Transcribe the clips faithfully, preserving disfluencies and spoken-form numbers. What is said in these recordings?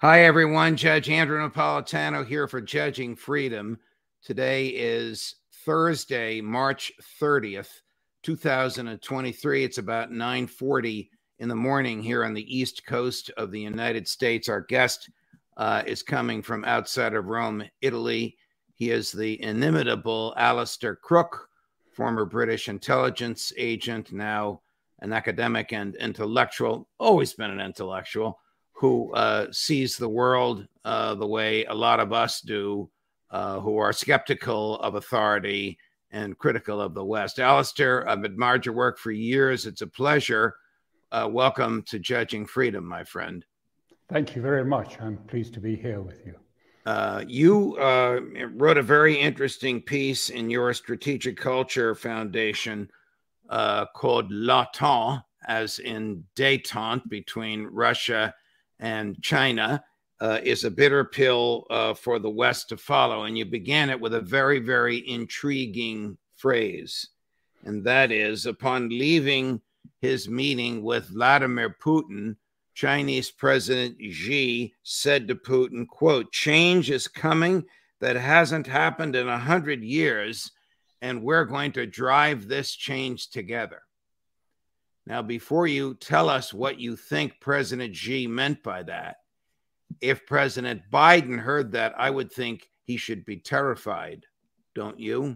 Hi, everyone. Judge Andrew Napolitano here for Judging Freedom. Today is Thursday, March thirtieth, two thousand twenty-three. It's about nine forty in the morning here on the East Coast of the United States. Our guest uh, is coming from outside of Rome, Italy. He is the inimitable Alistair Crooke, former British intelligence agent, now an academic and intellectual, always been an intellectual, who uh, sees the world uh, the way a lot of us do, uh, who are skeptical of authority and critical of the West. Alistair, I've admired your work for years. It's a pleasure. Uh, welcome to Judging Freedom, my friend. Thank you very much. I'm pleased to be here with you. Uh, you uh, wrote a very interesting piece in your Strategic Culture Foundation uh, called L'Entente, as in détente between Russia and China, uh, is a bitter pill uh, for the West to follow. And you began it with a very, very intriguing phrase. And that is, upon leaving his meeting with Vladimir Putin, Chinese President Xi said to Putin, quote, "Change is coming that hasn't happened in a hundred years, and we're going to drive this change together." Now, before you tell us what you think President Xi meant by that, if President Biden heard that, I would think he should be terrified, don't you?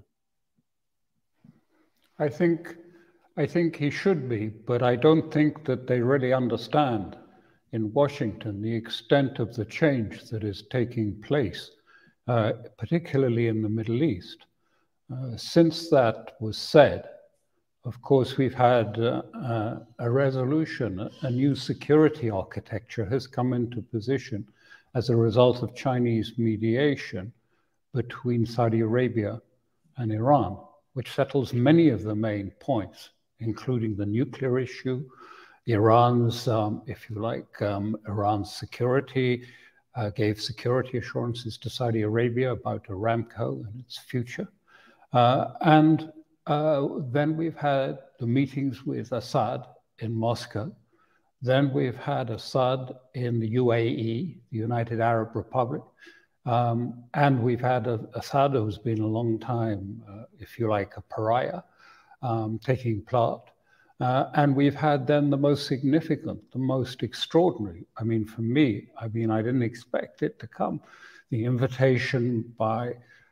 I think, I think he should be, but I don't think that they really understand in Washington the extent of the change that is taking place, uh, particularly in the Middle East. Uh, since that was said, of course, we've had uh, uh, a resolution, a new security architecture has come into position as a result of Chinese mediation between Saudi Arabia and Iran, which settles many of the main points, including the nuclear issue, Iran's, um, if you like, um, Iran's security, uh, gave security assurances to Saudi Arabia about Aramco and its future. Uh, and Uh, then we've had the meetings with Assad in Moscow. Then we've had Assad in the U A E, the United Arab Republic. Um, and we've had a, Assad, who's been a long time, uh, if you like, a pariah, um, taking part. Uh, and we've had then the most significant, the most extraordinary. I mean, for me, I mean, I didn't expect it to come. The invitation by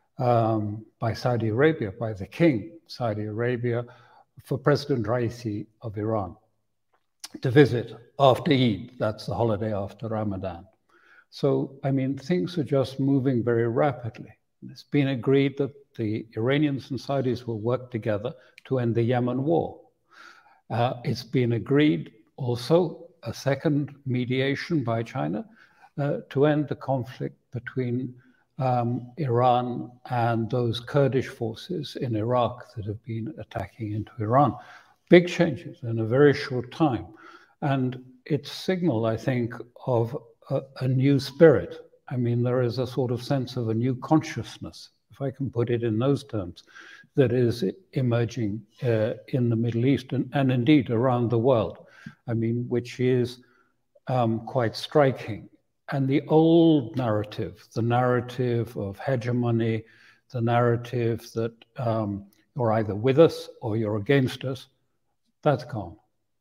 Um, by Saudi Arabia, by the king, Saudi Arabia, for President Raisi of Iran to visit after Eid, that's the holiday after Ramadan. So, I mean, things are just moving very rapidly. It's been agreed that the Iranians and Saudis will work together to end the Yemen war. Uh, it's been agreed also a second mediation by China uh, to end the conflict between Um, Iran and those Kurdish forces in Iraq that have been attacking into Iran. Big changes in a very short time. And it's signal, I think, of a, a new spirit. I mean, there is a sort of sense of a new consciousness, if I can put it in those terms, that is emerging uh, in the Middle East and, and indeed around the world. I mean, which is um, quite striking. And the old narrative, the narrative of hegemony, the narrative that um, you're either with us or you're against us, that's gone.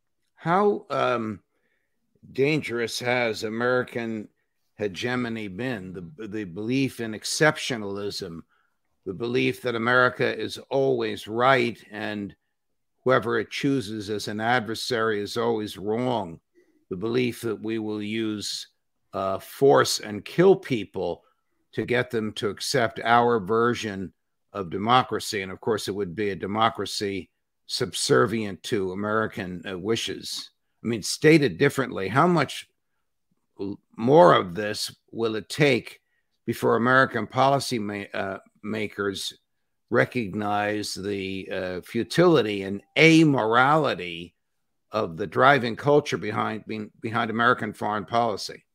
How um, dangerous has American hegemony been? The, the belief in exceptionalism, the belief that America is always right and whoever it chooses as an adversary is always wrong, the belief that we will use Uh, force and kill people to get them to accept our version of democracy. And of course, it would be a democracy subservient to American uh, wishes. I mean, stated differently, how much more of this will it take before American policy ma uh, makers recognize the uh, futility and amorality of the driving culture behind, being, behind American foreign policy?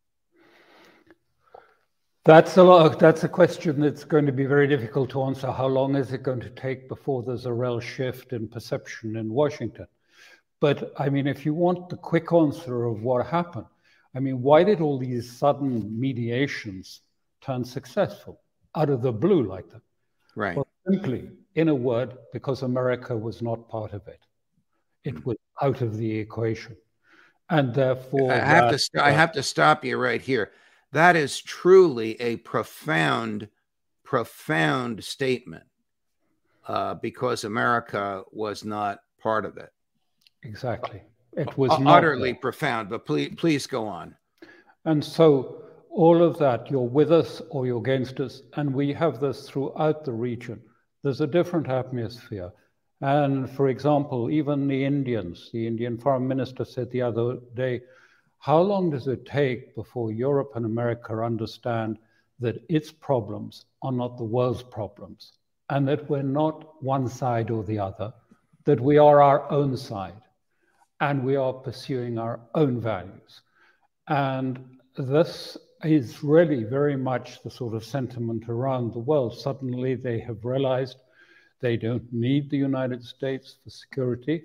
That's a lot. That's a question that's going to be very difficult to answer. How long is it going to take before there's a real shift in perception in Washington? But I mean, if you want the quick answer of what happened, I mean, why did all these sudden mediations turn successful out of the blue like that? Right. Well, simply, in a word, because America was not part of it. It was out of the equation. And therefore, I have that, to I have to stop you right here. That is truly a profound, profound statement, uh, because America was not part of it. Exactly. It was U- not utterly there. profound, but please, please go on. And so all of that, you're with us or you're against us. And we have this throughout the region. There's a different atmosphere. And for example, even the Indians, the Indian foreign minister said the other day, how long does it take before Europe and America understand that its problems are not the world's problems, and that we're not one side or the other, that we are our own side, and we are pursuing our own values? And this is really very much the sort of sentiment around the world. Suddenly they have realized they don't need the United States for security.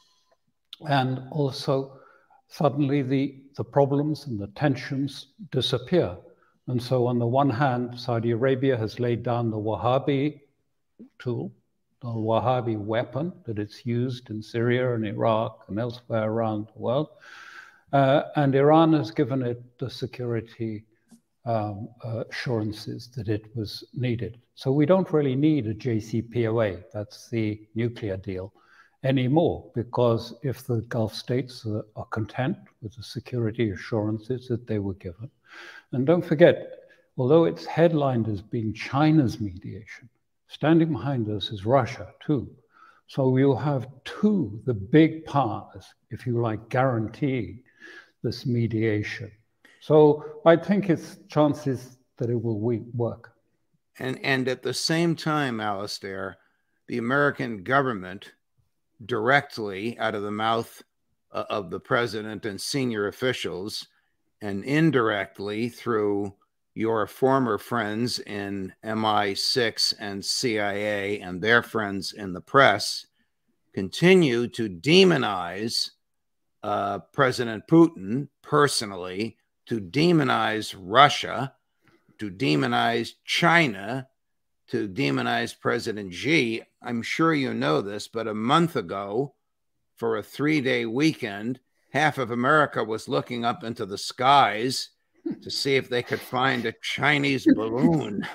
And also, suddenly the, the problems and the tensions disappear. And so on the one hand, Saudi Arabia has laid down the Wahhabi tool, the Wahhabi weapon that it's used in Syria and Iraq and elsewhere around the world. Uh, and Iran has given it the security um, uh, assurances that it was needed. So we don't really need a J C P O A, that's the nuclear deal, anymore, because if the Gulf states are, are content with the security assurances that they were given, and don't forget, although it's headlined as being China's mediation, standing behind us is Russia too. So we'll have two, the big powers, if you like, guaranteeing this mediation. So I think it's chances that it will work. And, and at the same time, Alastair, the American government directly out of the mouth uh, of the president and senior officials, and indirectly through your former friends in M I six and C I A and their friends in the press, continue to demonize uh, President Putin personally, to demonize Russia, to demonize China, to demonize President Xi. I'm sure you know this, but a month ago, for a three-day weekend, half of America was looking up into the skies to see if they could find a Chinese balloon.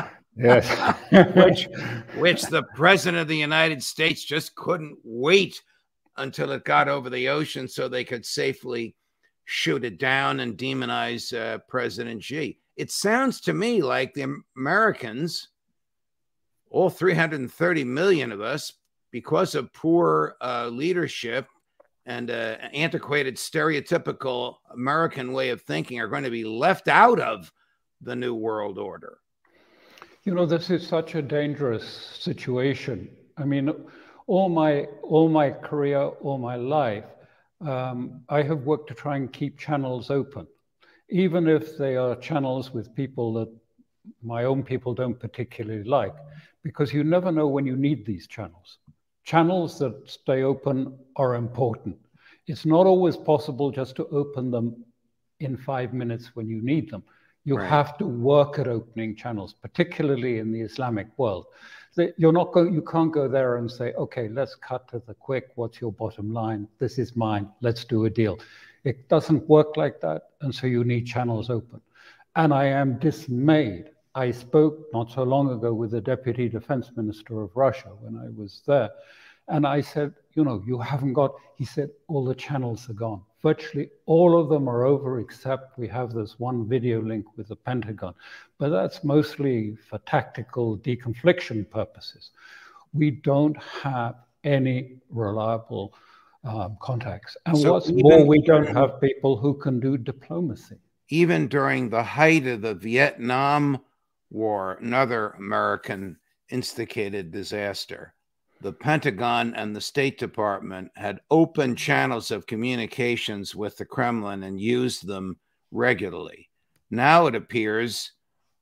Yes. which, which the president of the United States just couldn't wait until it got over the ocean so they could safely shoot it down and demonize uh, President Xi. It sounds to me like the Americans, all three hundred thirty million of us, because of poor uh, leadership and uh, antiquated, stereotypical American way of thinking, are going to be left out of the New World Order. You know, this is such a dangerous situation. I mean, all my all my career, all my life, um, I have worked to try and keep channels open, even if they are channels with people that my own people don't particularly like, because you never know when you need these channels. Channels that stay open are important. It's not always possible just to open them in five minutes when you need them. You right. have to work at opening channels, particularly in the Islamic world. You're not going, you can't go there and say, okay, let's cut to the quick. What's your bottom line? This is mine. Let's do a deal. It doesn't work like that. And so you need channels open. And I am dismayed. I spoke not so long ago with the Deputy Defense Minister of Russia when I was there. And I said, you know, you haven't got, he said, all the channels are gone. Virtually all of them are over, except we have this one video link with the Pentagon. But that's mostly for tactical deconfliction purposes. We don't have any reliable um, contacts. And so what's even, more, we don't have people who can do diplomacy. Even during the height of the Vietnam War, another American instigated disaster, the Pentagon and the State Department had open channels of communications with the Kremlin and used them regularly. Now it appears,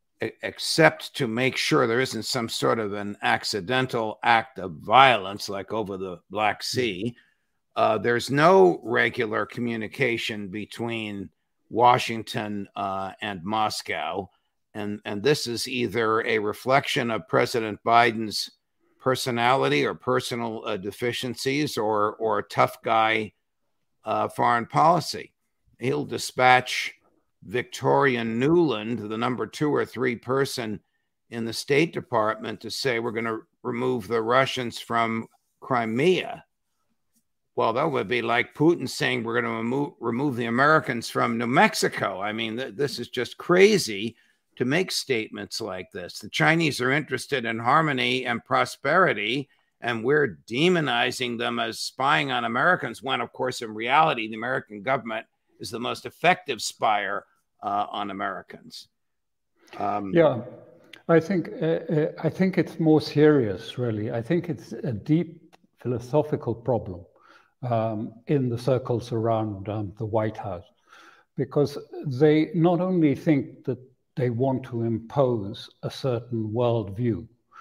except to make sure there isn't some sort of an accidental act of violence like over the Black Sea, uh, there's no regular communication between Washington uh, and Moscow. And, and this is either a reflection of President Biden's personality or personal uh, deficiencies, or, or tough guy uh, foreign policy. He'll dispatch Victoria Nuland, the number two or three person in the State Department, to say we're going to remove the Russians from Crimea. Well, that would be like Putin saying we're going to remove, remove the Americans from New Mexico. I mean, th- this is just crazy to make statements like this. The Chinese are interested in harmony and prosperity, and we're demonizing them as spying on Americans, when, of course, in reality, the American government is the most effective spyer uh, on Americans. Um, yeah, I think uh, I think it's more serious, really. I think it's a deep philosophical problem um, in the circles around um, the White House, because they not only think that they want to impose a certain worldview,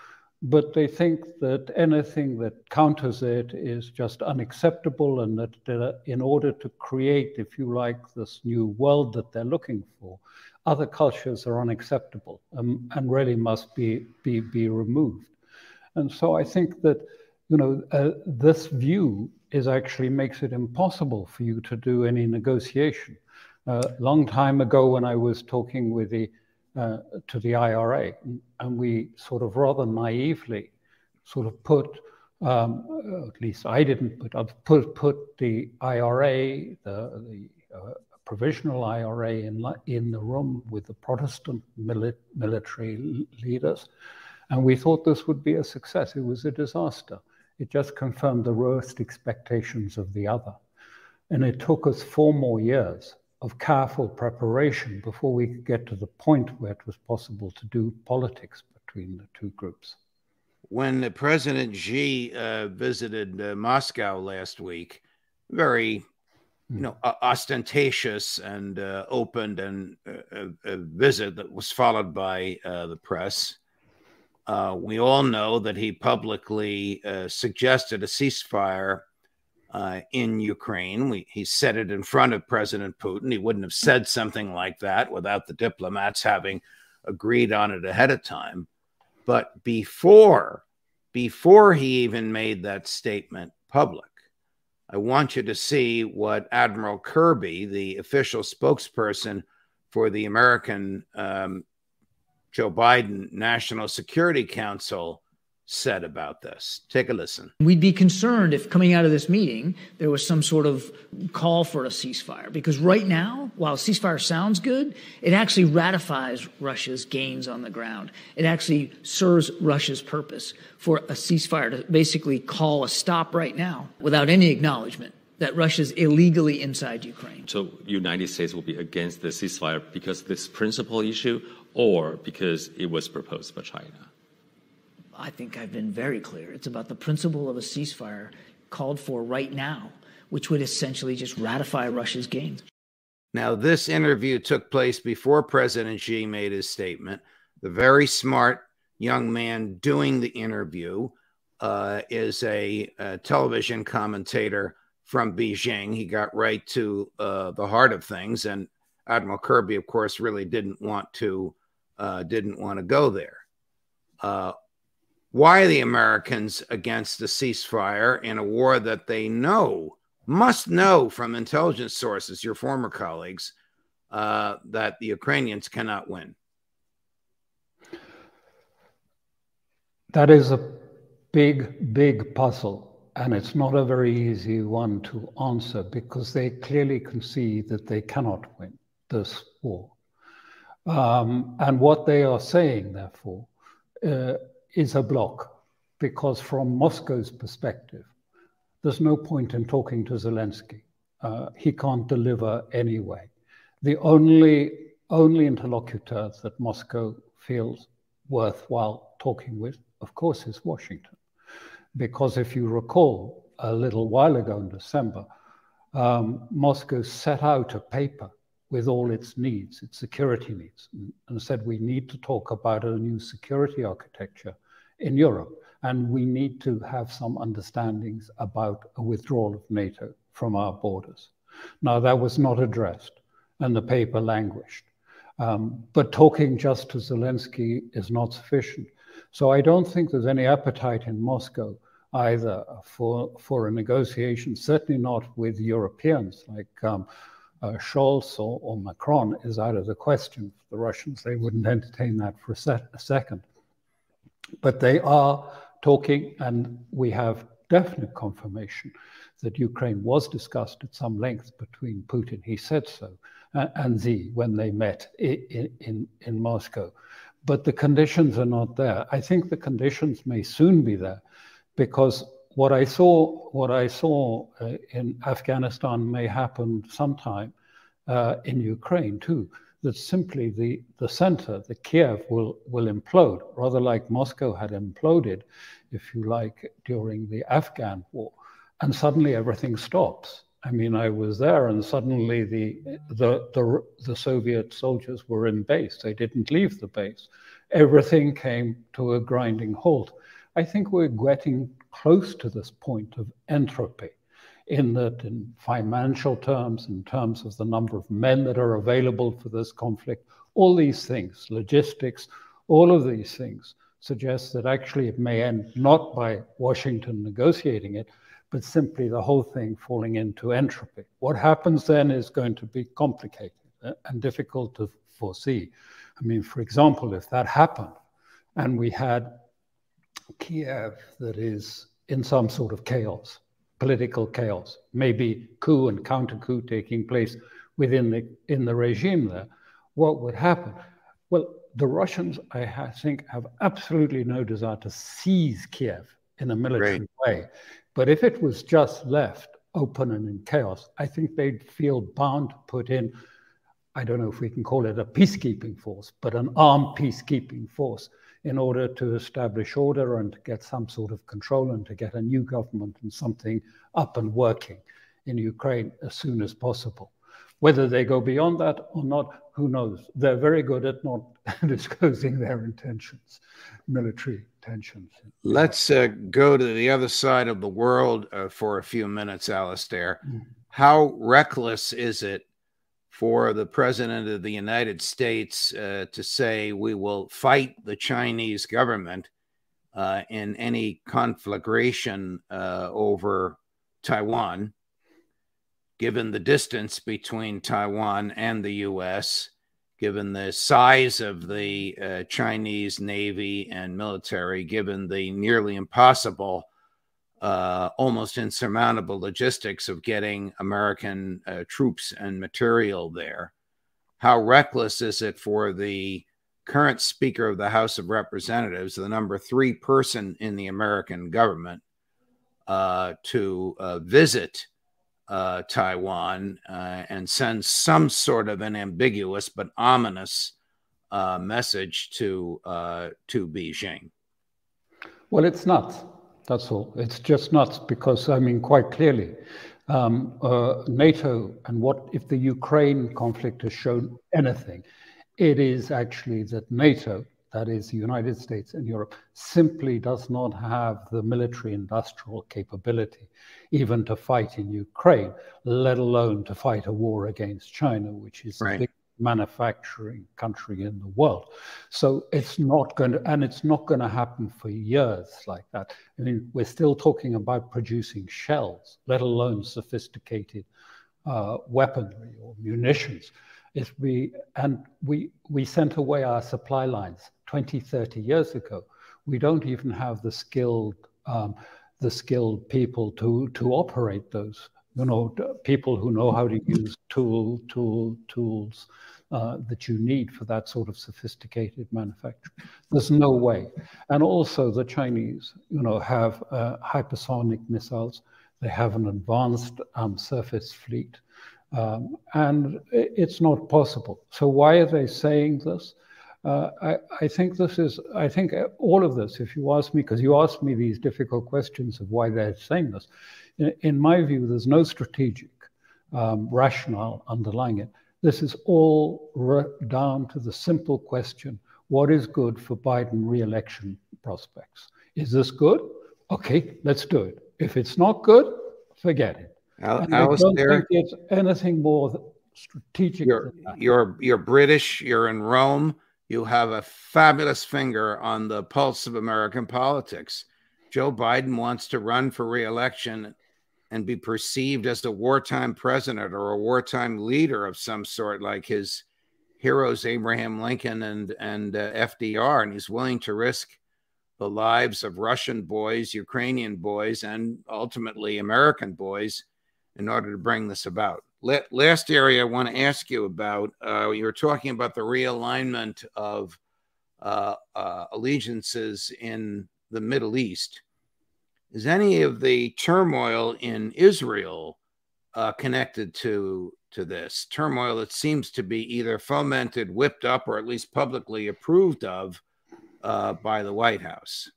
but they think that anything that counters it is just unacceptable, and that uh, in order to create, if you like, this new world that they're looking for, other cultures are unacceptable um, and really must be, be, be removed. And so I think that, you know, uh, this view is actually makes it impossible for you to do any negotiation. A uh, long time ago, when I was talking with the Uh, to the I R A, and we sort of rather naively sort of put, um, at least I didn't, but I've put, put the I R A, the, the uh, provisional I R A in, in the room with the Protestant mili- military leaders, and we thought this would be a success. It was a disaster. It just confirmed the worst expectations of the other. And it took us four more years of careful preparation before we could get to the point where it was possible to do politics between the two groups. When President Xi uh, visited uh, Moscow last week, very, you know, uh, ostentatious and uh, opened and uh, a, a visit that was followed by uh, the press. Uh, we all know that he publicly uh, suggested a ceasefire Uh, in Ukraine. We, he said it in front of President Putin. He wouldn't have said something like that without the diplomats having agreed on it ahead of time. But before, before he even made that statement public, I want you to see what Admiral Kirby, the official spokesperson for the American um, Joe Biden National Security Council, said about this. Take a listen. We'd be concerned if coming out of this meeting there was some sort of call for a ceasefire, because right now, while a ceasefire sounds good, it actually ratifies Russia's gains on the ground. It actually serves Russia's purpose for a ceasefire to basically call a stop right now without any acknowledgement that Russia's illegally inside Ukraine. So United States will be against the ceasefire because of this principal issue, or because it was proposed by China? I think I've been very clear. It's about the principle of a ceasefire called for right now, which would essentially just ratify Russia's gains. Now, this interview took place before President Xi made his statement. The very smart young man doing the interview uh, is a, a television commentator from Beijing. He got right to uh, the heart of things, and Admiral Kirby, of course, really didn't want to uh, didn't want to go there. Uh, Why are the Americans against the ceasefire in a war that they know, must know from intelligence sources, your former colleagues, uh, that the Ukrainians cannot win? That is a big, big puzzle, and it's not a very easy one to answer, because they clearly can see that they cannot win this war. Um, and what they are saying, therefore, uh, is a block, because from Moscow's perspective, there's no point in talking to Zelensky. Uh, he can't deliver anyway. The only, only interlocutor that Moscow feels worthwhile talking with, of course, is Washington. Because if you recall, a little while ago in December, um, Moscow set out a paper with all its needs, its security needs, and, and said we need to talk about a new security architecture in Europe, and we need to have some understandings about a withdrawal of NATO from our borders. Now, that was not addressed. and the paper languished. Um, but talking just to Zelensky is not sufficient. So I don't think there's any appetite in Moscow either for, for a negotiation, certainly not with Europeans like um, uh, Scholz or, or Macron is out of the question. For the Russians, they wouldn't entertain that for a, se a second. But they are talking, and we have definite confirmation that Ukraine was discussed at some length between Putin, he said so, uh, and Xi when they met in, in, in Moscow. But the conditions are not there. I think the conditions may soon be there, because what I saw, what I saw uh, in Afghanistan may happen sometime uh, in Ukraine too. That simply the the center, the Kiev, will will implode, rather like Moscow had imploded, if you like, during the Afghan war, and suddenly everything stops. I mean, I was there, and suddenly the the the, the Soviet soldiers were in base. They didn't leave the base. Everything came to a grinding halt. I think we're getting close to this point of entropy, in that in financial terms, in terms of the number of men that are available for this conflict, all these things, logistics, all of these things suggest that actually it may end not by Washington negotiating it, but simply the whole thing falling into entropy. What happens then is going to be complicated and difficult to foresee. I mean, for example, if that happened and we had Kiev that is in some sort of chaos, political chaos, maybe coup and counter-coup taking place within the in the regime there, what would happen? Well, the Russians, I think, have absolutely no desire to seize Kiev in a military right. way. But if it was just left open and in chaos, I think they'd feel bound to put in, I don't know if we can call it a peacekeeping force, but an armed peacekeeping force, in order to establish order and to get some sort of control and to get a new government and something up and working in Ukraine as soon as possible. Whether they go beyond that or not, who knows? They're very good at not disclosing their intentions, military intentions. Let's uh, go to the other side of the world uh, for a few minutes, Alastair. Mm-hmm. How reckless is it for the president of the United States uh, to say we will fight the Chinese government uh, in any conflagration uh, over Taiwan, given the distance between Taiwan and the U S, given the size of the uh, Chinese Navy and military, given the nearly impossible Uh, almost insurmountable logistics of getting American uh, troops and material there. How reckless is it for the current Speaker of the House of Representatives, the number three person in the American government, uh, to uh, visit uh, Taiwan uh, and send some sort of an ambiguous but ominous uh, message to, uh, to Beijing? Well, it's not. That's all. It's just nuts because, I mean, quite clearly, um, uh, NATO and what if the Ukraine conflict has shown anything, it is actually that NATO, that is the United States and Europe, simply does not have the military industrial capability even to fight in Ukraine, let alone to fight a war against China, which is right. the big manufacturing country in the world. So it's not going to, and it's not going to happen for years like that. I mean, we're still talking about producing shells, let alone sophisticated uh, weaponry or munitions. If we, and we, we sent away our supply lines twenty, thirty years ago. We don't even have the skilled, um, the skilled people to, to operate those. You know, people who know how to use tool, tool, tools uh, that you need for that sort of sophisticated manufacturing. There's no way. And also the Chinese, you know, have uh, hypersonic missiles. They have an advanced um, surface fleet. Um, and it's not possible. So why are they saying this? Uh, I, I think this is, I think all of this, if you ask me, because you asked me these difficult questions of why they're saying this, in, in my view, there's no strategic um, rationale underlying it. This is all down to the simple question, what is good for Biden re-election prospects? Is this good? Okay, let's do it. If it's not good, forget it. Al and I don't think it's anything more strategic. You're, you're, you're British, you're in Rome, you have a fabulous finger on the pulse of American politics. Joe Biden wants to run for re-election and be perceived as a wartime president or a wartime leader of some sort, like his heroes Abraham Lincoln and, and uh, F D R, and he's willing to risk the lives of Russian boys, Ukrainian boys, and ultimately American boys in order to bring this about. Last area I want to ask you about, uh, you were talking about the realignment of uh, uh, allegiances in the Middle East. Is any of the turmoil in Israel uh, connected to, to this? Turmoil that seems to be either fomented, whipped up, or at least publicly approved of uh, by the White House?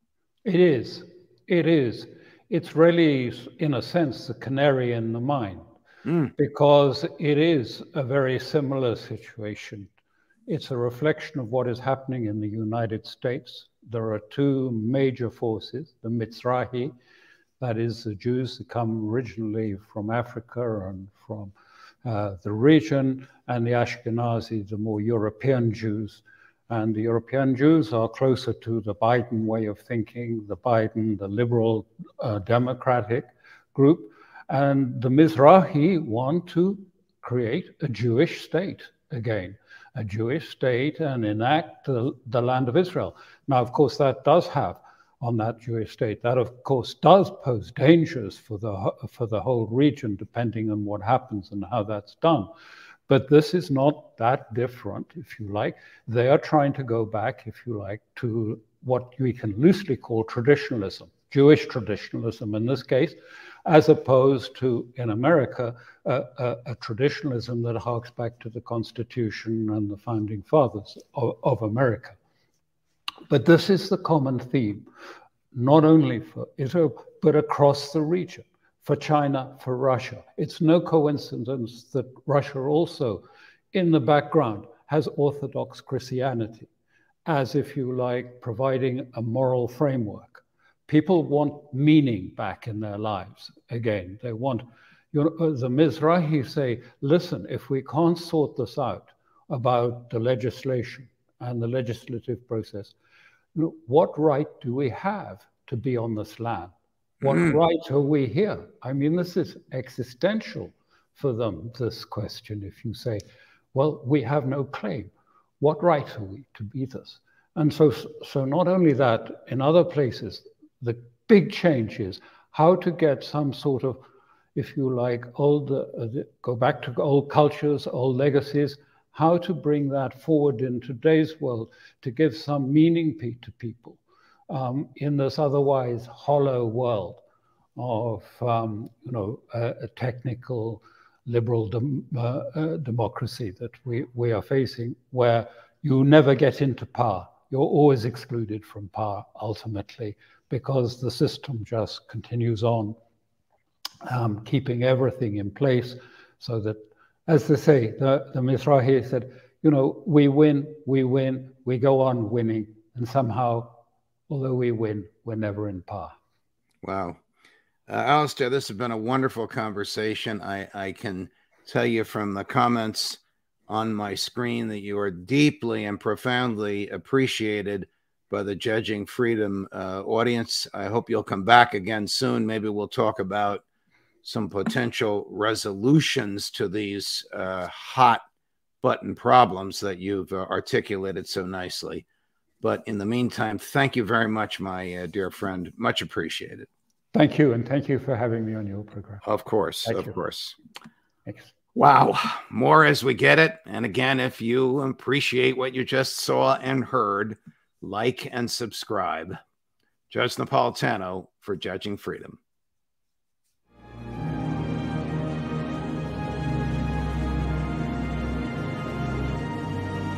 It is. It is. It's really, in a sense, the canary in the mine. Mm. Because it is a very similar situation. It's a reflection of what is happening in the United States. There are two major forces, the Mizrahi, that is the Jews that come originally from Africa and from uh, the region, and the Ashkenazi, the more European Jews. And the European Jews are closer to the Biden way of thinking, the Biden, the liberal uh, democratic group. And the Mizrahi want to create a Jewish state again, a Jewish state and enact the, the land of Israel. Now, of course, that does have on that Jewish state, that of course does pose dangers for the, for the whole region, depending on what happens and how that's done. But this is not that different, if you like. They are trying to go back, if you like, to what we can loosely call traditionalism, Jewish traditionalism in this case, as opposed to, in America, uh, a, a traditionalism that harks back to the Constitution and the founding fathers of, of America. But this is the common theme, not only for Israel, but across the region, for China, for Russia. It's no coincidence that Russia also, in the background, has Orthodox Christianity, as, if you like, providing a moral framework. People want meaning back in their lives again. They want, you know, the Mizrahi say, listen, if we can't sort this out about the legislation and the legislative process, you know, what right do we have to be on this land? What mm. right are we here? I mean, this is existential for them, this question. If you say, well, we have no claim, what right are we to be this? And so, so not only that, in other places, the big change is how to get some sort of, if you like, old, uh, go back to old cultures, old legacies, how to bring that forward in today's world to give some meaning to people um, in this otherwise hollow world of, um, you know, a, a technical liberal dem uh, uh, democracy that we, we are facing, where you never get into power. You're always excluded from power, ultimately, because the system just continues on, um, keeping everything in place so that, as they say, the, the Mizrahi said, you know, we win, we win, we go on winning, and somehow, although we win, we're never in power. Wow. Uh, Alistair, this has been a wonderful conversation. I, I can tell you from the comments on my screen that you are deeply and profoundly appreciated by the Judging Freedom uh, audience. I hope you'll come back again soon. Maybe we'll talk about some potential resolutions to these uh, hot button problems that you've uh, articulated so nicely. But in the meantime, thank you very much, my uh, dear friend. Much appreciated. Thank you, and thank you for having me on your program. Of course, thank of you. course. Thanks. Wow, more as we get it. And again, if you appreciate what you just saw and heard, like and subscribe. Judge Napolitano for Judging Freedom.